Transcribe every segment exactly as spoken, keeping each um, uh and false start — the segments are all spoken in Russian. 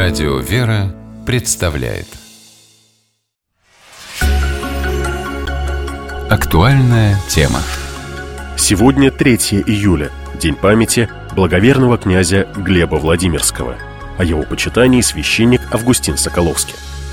Радио «Вера» представляет актуальная тема. Сегодня третье июля, день памяти благоверного князя Глеба Владимирского. О его почитании священник Августин Соколовский.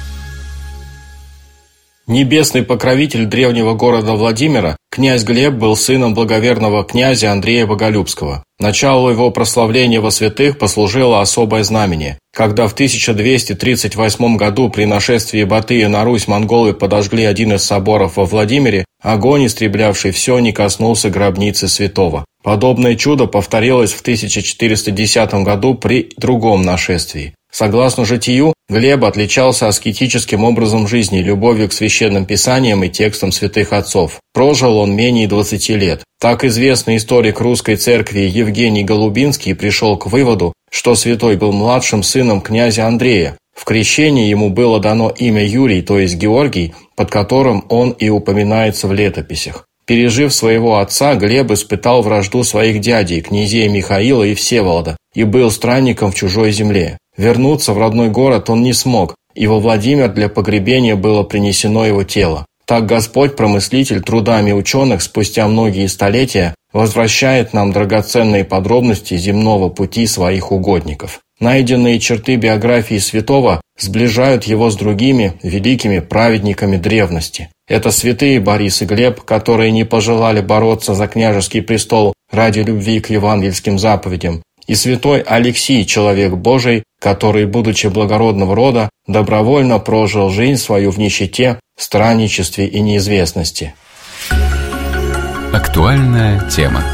Небесный покровитель древнего города Владимира, князь Глеб был сыном благоверного князя Андрея Боголюбского. Началу его прославления во святых послужило особое знамение. Когда в тысяча двести тридцать восьмом году при нашествии Батыя на Русь монголы подожгли один из соборов во Владимире, огонь, истреблявший все, не коснулся гробницы святого. Подобное чудо повторилось в тысяча четыреста десятом году при другом нашествии. Согласно житию, Глеб отличался аскетическим образом жизни, любовью к священным писаниям и текстам святых отцов. Прожил он менее двадцати лет. Так известный историк русской церкви Евгений Голубинский пришел к выводу, что святой был младшим сыном князя Андрея. В крещении ему было дано имя Юрий, то есть Георгий, под которым он и упоминается в летописях. Пережив своего отца, Глеб испытал вражду своих дядей, князей Михаила и Всеволода, и был странником в чужой земле. Вернуться в родной город он не смог, и во Владимир для погребения было принесено его тело. Так Господь, промыслитель трудами ученых, спустя многие столетия, возвращает нам драгоценные подробности земного пути своих угодников. Найденные черты биографии святого сближают его с другими великими праведниками древности. Это святые Борис и Глеб, которые не пожелали бороться за княжеский престол ради любви к евангельским заповедям, и святой Алексий, человек Божий, который, будучи благородного рода, добровольно прожил жизнь свою в нищете, странничестве и неизвестности. Актуальная тема.